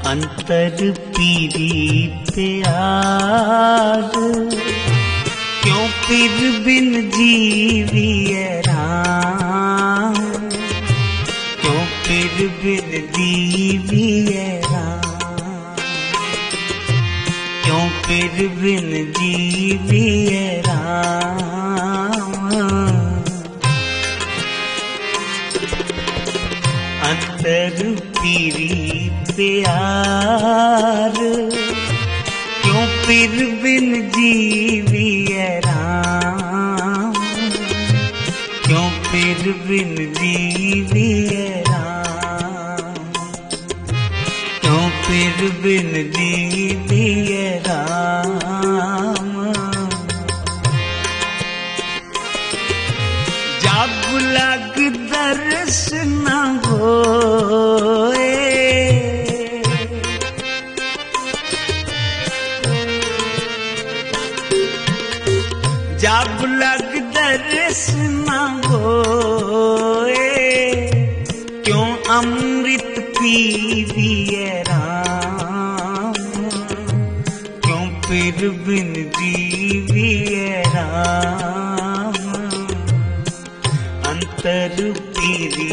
अंतर पीरी प्यार, क्यों पीर बिन जीविए राम, क्यों पीर बिन जीविए राम, क्यों पीर बिन जीविए राम। अंतर पीरी प्यार, क्यों पीर बिन जीविए राम, क्यों पीर बिन जीविए राम, क्यों पीर बिन जीविए राम। जब लग दर्श न होए, जब लग दर्श न होए, क्यों अमृत पीविए राम, क्यों पीर बिन जीविए राम। अंतर पीरी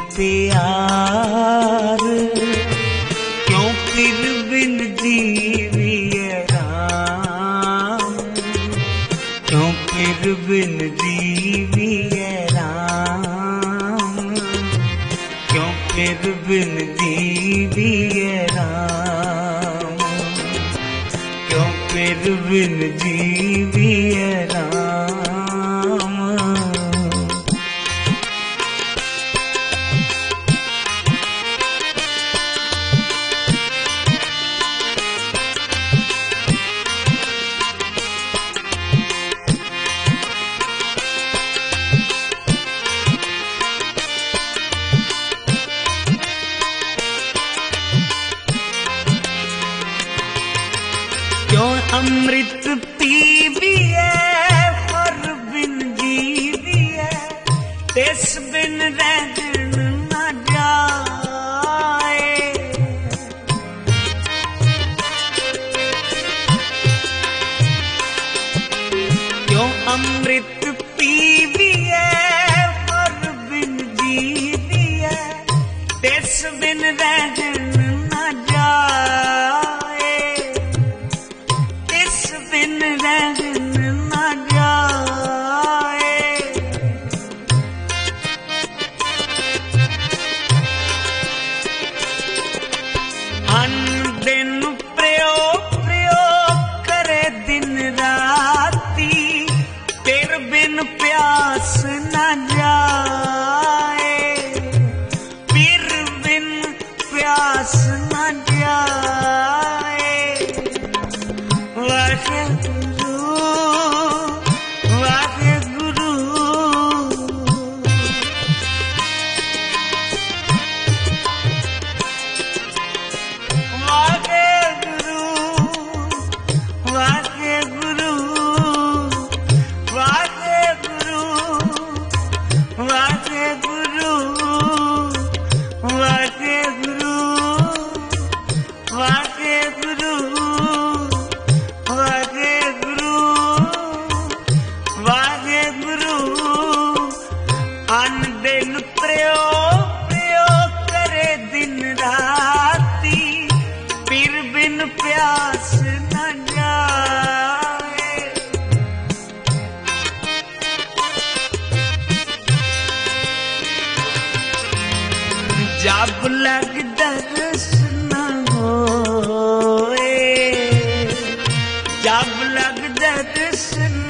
प्यार, क्यों पीर बिन जीविए राम, क्यों पीर बिन जीविए राम, क्यों पीर बिन जीविए राम, क्यों पीर बिन जीविए राम। क्यों अमृत पीविए पर बिन जीविए, तिस बिन रहन न जाए। क्यों अमृत पीविए पर बिन जीविए, तिस बिन रहन न जाए, बिन रहन न जाए। अन्न दिन प्रयोग करे दिन राती, तेरे बिन प्यास न जाए, पीर बिन प्यास न जाए। वाहेगुरु वाहेगुरु वाहेगुरु वाहेगुरु वाहेगुरु वाहेगुरु वाहेगुरु वाहेगुरु वाहेगुरु वाहेगुरु। अन्न दिन प्रयोग करे दिन राती, पीर बिन प्यास न जाए। जब लग दर्श न होए, जब लग दर्श न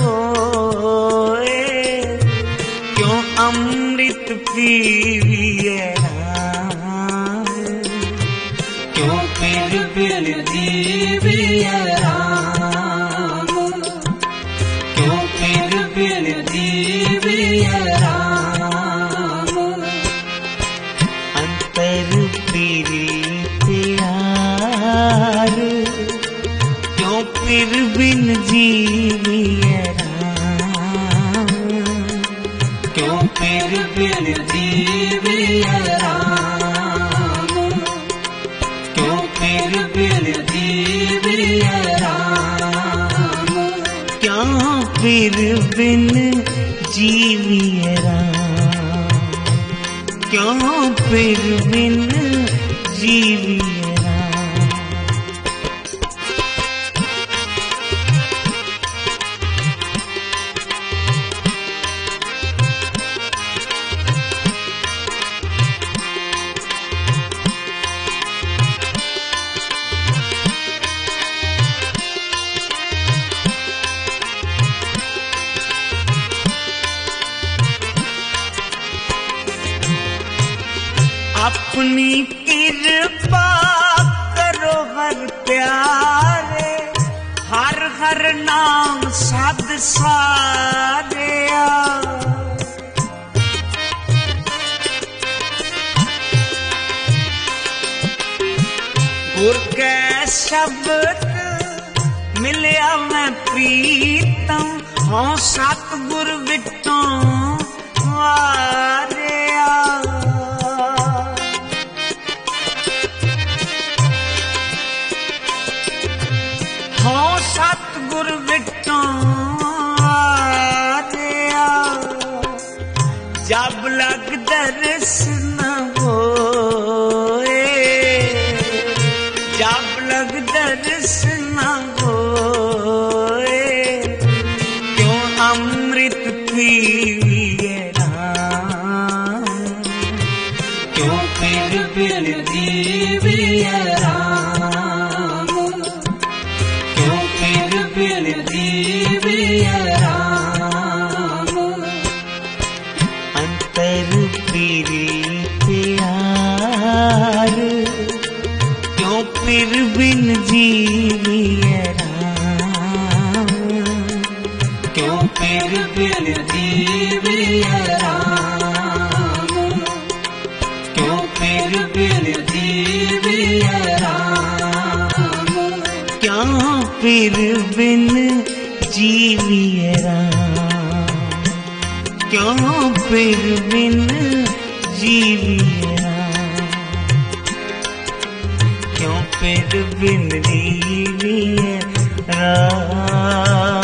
होए, क्यों अमृत पीविए राम, क्यों पीर बिन जीविए राम, क्यों पीर बिन जीविए राम। अंतर पीरी प्यार, क्यों पीर बिन जीविए राम, क्यों पीर बिन जीविए राम, क्यों क्यों फिर बिन जीविए राम, क्यों फिर बिन जीविए राम। अपनी कृपा करो हर प्यारे, हर हर नाम सद सारे। गुर कै शब्द मिलिया मैं प्रीतम, हों सतगुर विटों वारे। हों सतगुर विटों वारे, जब लग दर्श न होए, जब लग दर्श न होए, क्यों अमृत पीविए राम, क्यों फिर बिन जीविए राम, क्यों फिर बिन जीविए राम। अंतर पीरी प्यार, क्यों फिर बिन जीविए राम, क्यों फिर बिन जीविए राम, क्यों फिर बिन जीविए राम, क्यों फिर बिन जीविए राम, क्यों फिर बिन जीविए राम, क्यों फिर बिन जीविए राम।